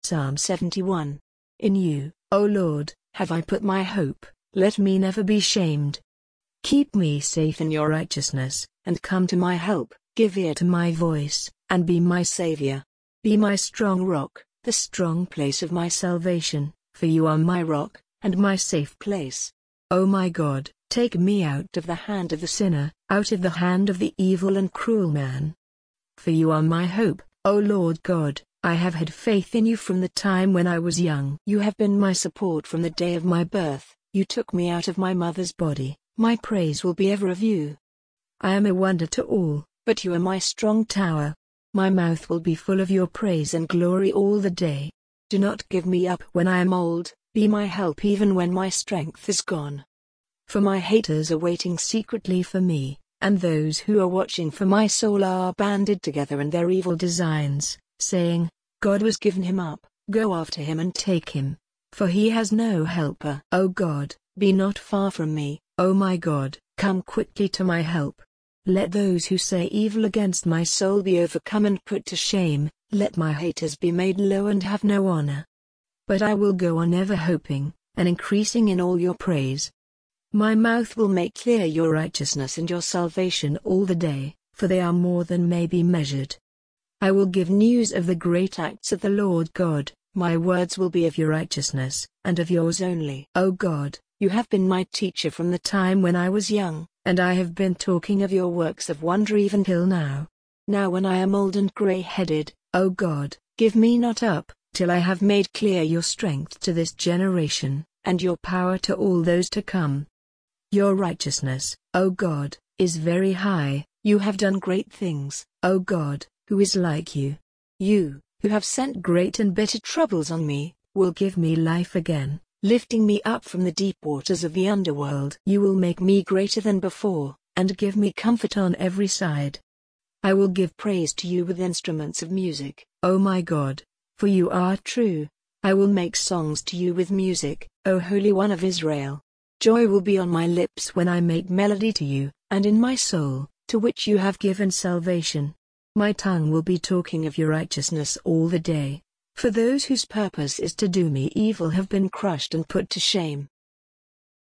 Psalm 71. In you, O Lord, have I put my hope, let me never be shamed. Keep me safe in your righteousness, and come to my help, give ear to my voice, and be my Savior. Be my strong rock, the strong place of my salvation, for you are my rock, and my safe place. O my God, take me out of the hand of the sinner, out of the hand of the evil and cruel man. For you are my hope, O Lord God, I have had faith in you from the time when I was young. You have been my support from the day of my birth, you took me out of my mother's body, my praise will be ever of you. I am a wonder to all, but you are my strong tower. My mouth will be full of your praise and glory all the day. Do not give me up when I am old, be my help even when my strength is gone. For my haters are waiting secretly for me, and those who are watching for my soul are banded together in their evil designs, saying, God has given him up, go after him and take him, for he has no helper. O God, be not far from me, O my God, come quickly to my help. Let those who say evil against my soul be overcome and put to shame, let my haters be made low and have no honor. But I will go on ever hoping, and increasing in all your praise. My mouth will make clear your righteousness and your salvation all the day, for they are more than may be measured. I will give news of the great acts of the Lord God, my words will be of your righteousness, and of yours only. O God, you have been my teacher from the time when I was young, and I have been talking of your works of wonder even till now. Now when I am old and grey-headed, O God, give me not up, till I have made clear your strength to this generation, and your power to all those to come. Your righteousness, O God, is very high, you have done great things, O God, who is like you? You, who have sent great and bitter troubles on me, will give me life again, lifting me up from the deep waters of the underworld. You will make me greater than before, and give me comfort on every side. I will give praise to you with instruments of music, O my God, for you are true. I will make songs to you with music, O Holy One of Israel. Joy will be on my lips when I make melody to you, and in my soul, to which you have given salvation. My tongue will be talking of your righteousness all the day, for those whose purpose is to do me evil have been crushed and put to shame.